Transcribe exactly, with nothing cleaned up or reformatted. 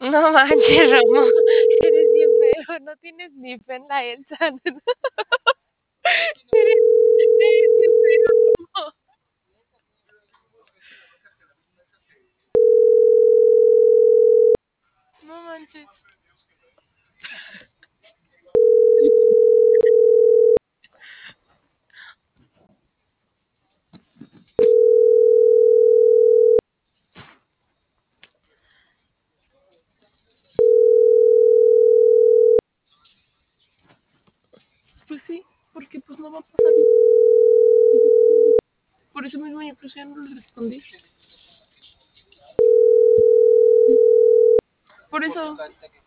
No manches, Romo, eres bien feo, no tienes ni fe en la Elsa. Eres eres bien feo, Romo. No manches. Pues sí, porque, pues, no va a pasar nada. Por eso mismo yo, pues, ya no le respondí. Por eso.